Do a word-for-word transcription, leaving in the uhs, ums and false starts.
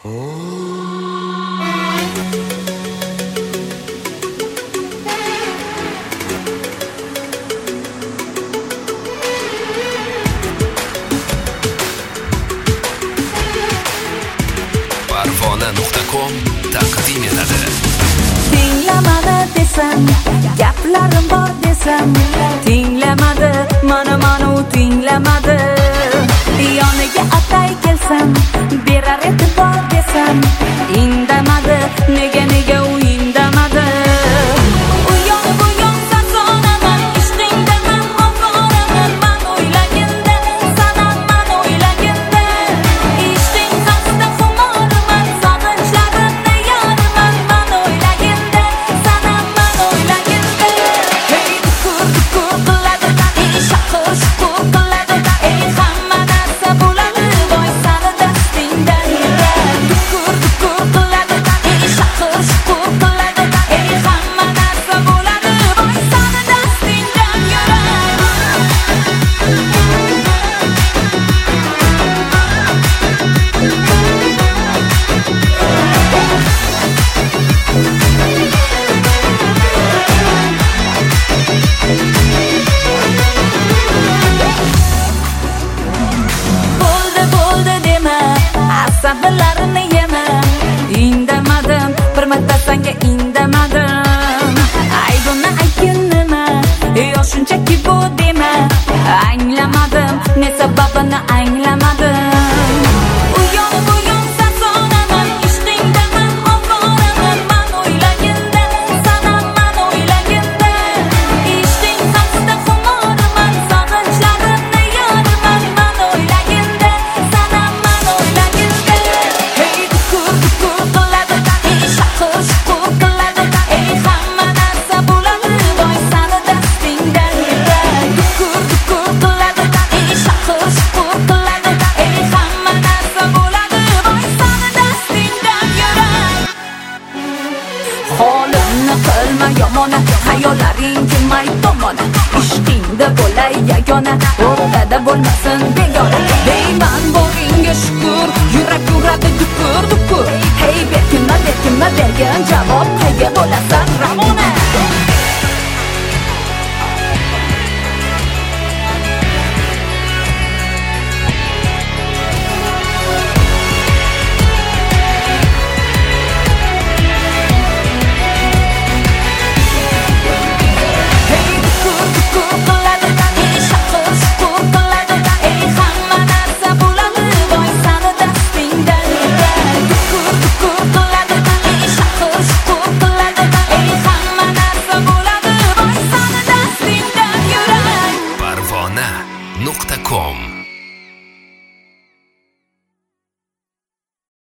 Farg'ona nuqta com taqdim etadi. Tinglamadi desam, gaplarim bor desam, tinglamadi, mana mana u tinglamadi. Yoniga atay kelsam, berar e'tibor desam, indamadi, nega nega u indamadi. U yon bu yon sasonaman, ishqingdaman, ovoraman, man o'ylaganda, sanam man o'ylaganda. Ishqing xasta xumorman, sog'inchlarimni yorman, man o'ylaganda, sanam man o'ylaganda. Hey dukur dukur qiladi, ey shaqir shukur qiladi, ey hamma narsa bo'ladi, voy sani dastingdan yurar. Dukur dukur qiladi, ey shaqir shukur qiladi, ey hamma narsa bo'ladi, voy sani dastingdan yurar. Bo'ldi bo'ldi dema, asablarimni yema. Indamadim, bir marta senga indamadim. Aybimni aytgin nima, yo shunchaki bu dema. Anglamadim, ne sababini anglamadim. U yon bu yon sasonaman, ishqingdaman, ovoraman, man o'ylaganda, sanam man o'ylaganda. Ishqing xasta xumorman, sog'inchlarimni yorman, man o'ylaganda, sanam man o'ylaganda. Hey dukur dukur qiladi, ey shaqir shukur qiladi, ey hamma narsa bo'ladi, voy sani dastingdan yurar. Dukur dukur qiladi, ey shaqir shukur qiladi, ey hamma narsa bo'ladi, voy sani dastingdan yurar. Holimni qilma yomona, xayollaring kelmay tomona. Ishqingda bo'lay yagona, o'rtada bo'lmasin begona. Deyman boringga shukur, yurak uradi dukur dukur. Hey berkinma berkinma bergin javob, qayga bo'lasan Ravona.